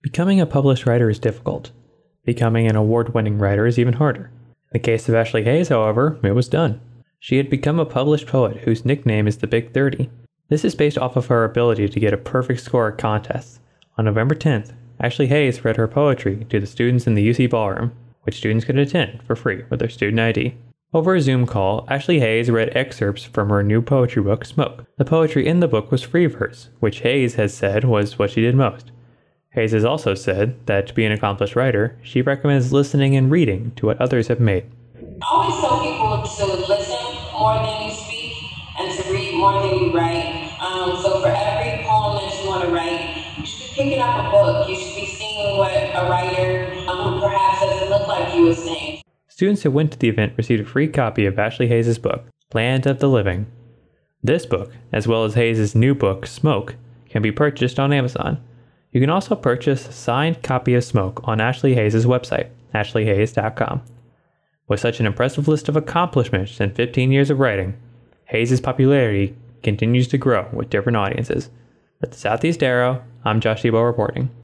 Becoming a published writer is difficult. Becoming an award-winning writer is even harder. In the case of Ashley Hayes, however, it was done. She had become a published poet whose nickname is the Big 30. This is based off of her ability to get a perfect score at contests. On November 10th, Ashley Hayes read her poetry to the students in the UC Ballroom, which students could attend for free with their student ID. Over a Zoom call, Ashley Hayes read excerpts from her new poetry book, Smoke. The poetry in the book was free verse, which Hayes has said was what she did most. Hayes has also said that to be an accomplished writer, she recommends listening and reading to what others have made. I always tell people to listen more than you speak and to read more than you write. So for every poem that you want to write, you should be picking up a book. You should be seeing what a writer who perhaps doesn't look like you is saying. Students who went to the event received a free copy of Ashley Hayes' book, Land of the Living. This book, as well as Hayes' new book, Smoke, can be purchased on Amazon. You can also purchase a signed copy of Smoke on Ashley Hayes' website, ashleyhayes.com. With such an impressive list of accomplishments and 15 years of writing, Hayes' popularity continues to grow with different audiences. At the Southeast Arrow, I'm Josh Tebow reporting.